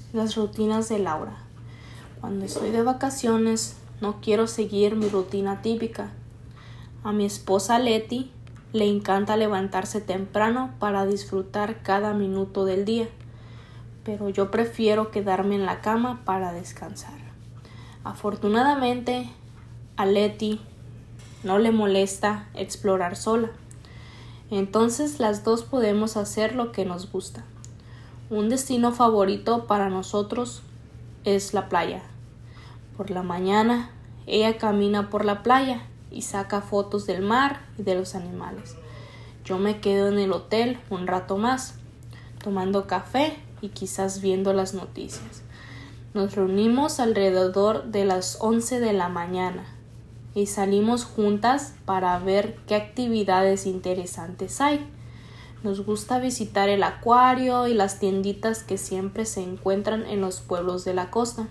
Las rutinas de Laura. Cuando estoy de vacaciones, no quiero seguir mi rutina típica. A mi esposa Leti le encanta levantarse temprano para disfrutar cada minuto del día, pero yo prefiero quedarme en la cama para descansar. Afortunadamente, a Leti no le molesta explorar sola. Entonces las dos podemos hacer lo que nos gusta. Un destino favorito para nosotros es la playa. Por la mañana, ella camina por la playa y saca fotos del mar y de los animales. Yo me quedo en el hotel un rato más, tomando café y quizás viendo las noticias. Nos reunimos alrededor de las 11 de la mañana y salimos juntas para ver qué actividades interesantes hay. Nos gusta visitar el acuario y las tienditas que siempre se encuentran en los pueblos de la costa.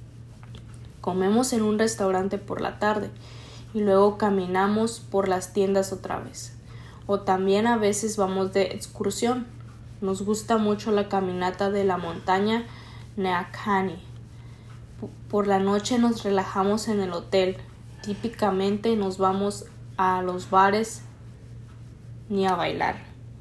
Comemos en un restaurante por la tarde y luego caminamos por las tiendas otra vez. O también a veces vamos de excursión. Nos gusta mucho la caminata de la montaña Neacani. Por la noche nos relajamos en el hotel. Típicamente nos vamos a los bares ni a bailar.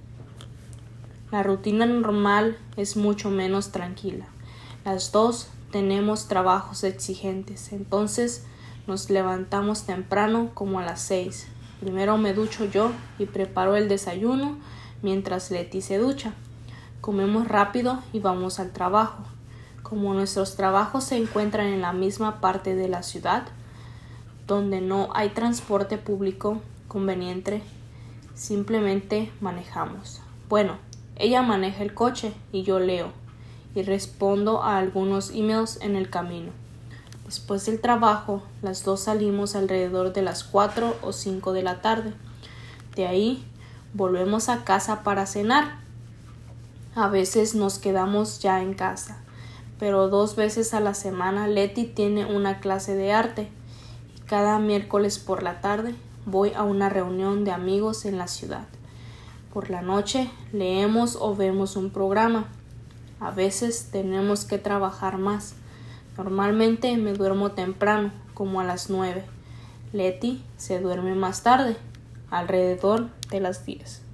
La rutina normal es mucho menos tranquila. Las dos tenemos trabajos exigentes, entonces nos levantamos temprano como a las 6. Primero me ducho yo y preparo el desayuno mientras Leti se ducha. Comemos rápido y vamos al trabajo. Como nuestros trabajos se encuentran en la misma parte de la ciudad, donde no hay transporte público conveniente, simplemente manejamos. Bueno, ella maneja el coche y yo leo y respondo a algunos emails en el camino. Después del trabajo, las dos salimos alrededor de las 4 o 5 de la tarde. De ahí, volvemos a casa para cenar. A veces nos quedamos ya en casa, pero 2 veces a la semana Leti tiene una clase de arte. Cada miércoles por la tarde voy a una reunión de amigos en la ciudad. Por la noche leemos o vemos un programa. A veces tenemos que trabajar más. Normalmente me duermo temprano, como a las 9. Leti se duerme más tarde, alrededor de las 10.